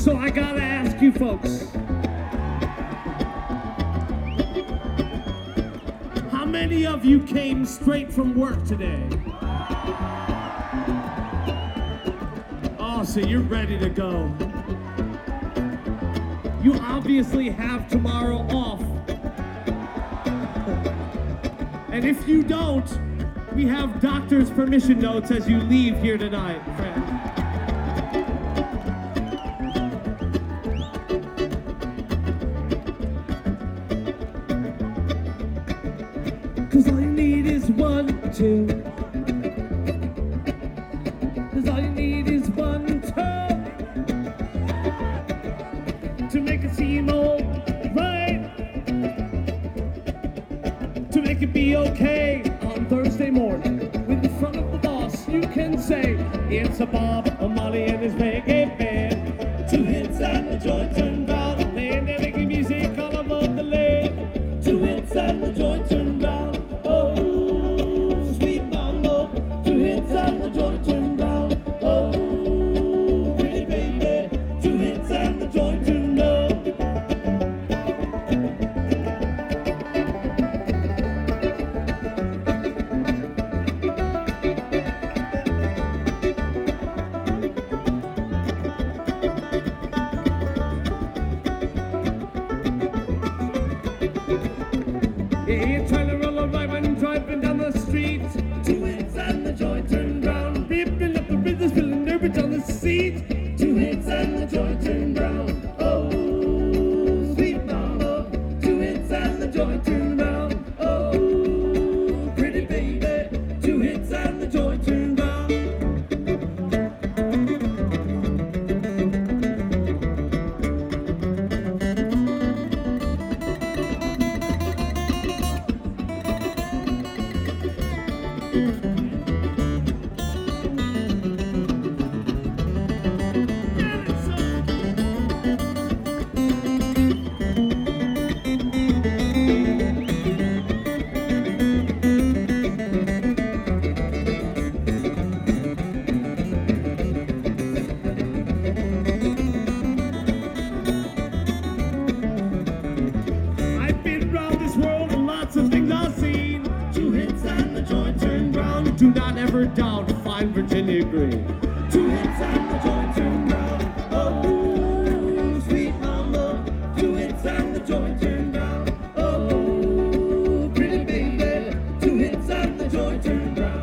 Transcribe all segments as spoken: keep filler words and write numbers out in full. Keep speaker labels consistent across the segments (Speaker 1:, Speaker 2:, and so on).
Speaker 1: So I gotta ask you folks, how many of you came straight from work today? Oh, so you're ready to go. You obviously have tomorrow off. And if you don't, we have doctor's permission notes as you leave here tonight, friend. Cause all you need is one, two. Cause all you need is one, two. To make it seem alright. To make it be okay on Thursday morning. With the front of the boss, you can say, it's a Bob, a Molly, and his reggae band. Two hits and the joint turned round. Playing their reggae music all over the lane. Two hits and the joint turned round. Oh, sweet mambo. Two hits and the joint turned round. Oh, pretty baby. Two hits and the joint turned round. You're trying to roll a ride when driving down the street. Two hits and the joint turned round. Ripping up the rhythm, spilling nervous on the seat. Two hits and the joint turned round. Oh, sweet mama. Two hits and the joint turned round. Oh, pretty baby. Two hits and the joint turned round. I've been round this world and lots of things I've seen. Two hits and the joint turned round. Do not ever doubt fine Virginia Green. Two hits and the joint turned round. Oh, sweet mama. Two hits and the joint turned round. Oh, pretty baby. Two hits and the joint turned round.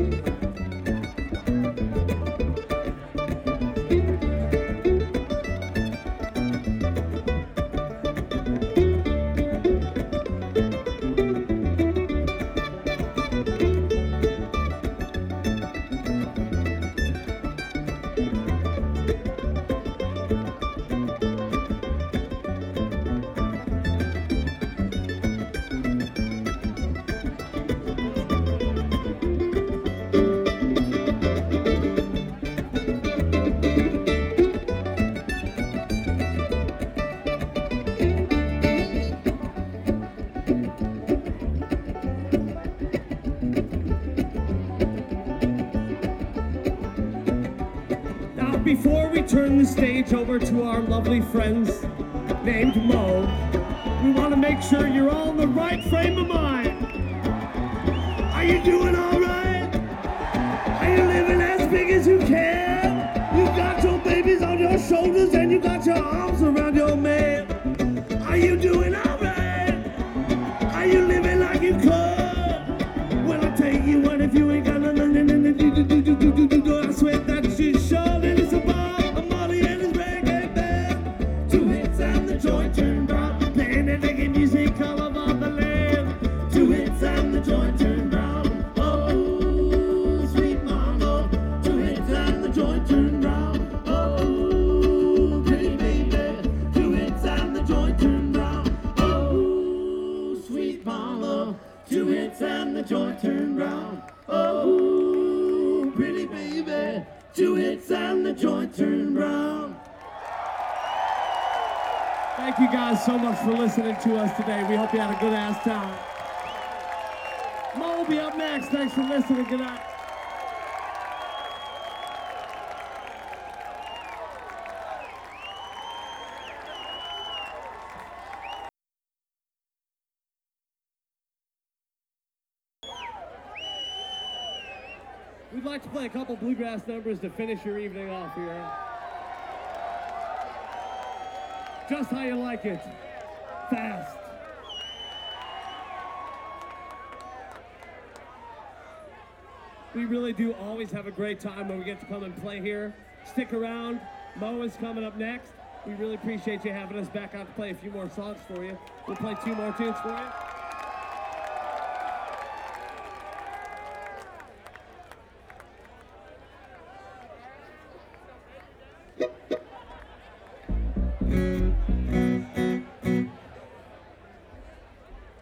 Speaker 1: Now, before we turn the stage over to our lovely friends named Mo, we want to make sure you're all in the right frame of mind. Are you doing all right? Are you living as big as you can? You got your babies on your shoulders and you got your arms around your man. Are you doing all right? Are you living like you could? Well, I'll tell you what, if you ain't got nothing to do, do, do, do, do, do, do, I swear that you sure it is a Bob, a Molly, and his reggae band. Two hits and the joint turned round. Playing that reggae music all over the land. Two hits and the joint turned round. Oh, sweet mama. Two hits and the joint turned round. Oh, pretty baby. Two hits and the joint turned round. Oh, sweet mama. Two hits and the joint turned round. Oh, pretty baby. Two hits and the joint turned round. Thank you guys so much for listening to us today. We hope you had a good ass time. Mo will be up next. Thanks for listening. Good night. We'd like to play a couple bluegrass numbers to finish your evening off here. Just how you like it. Fast. We really do always have a great time when we get to come and play here. Stick around. Mo is coming up next. We really appreciate you having us back out to play a few more songs for you. We'll play two more tunes for you.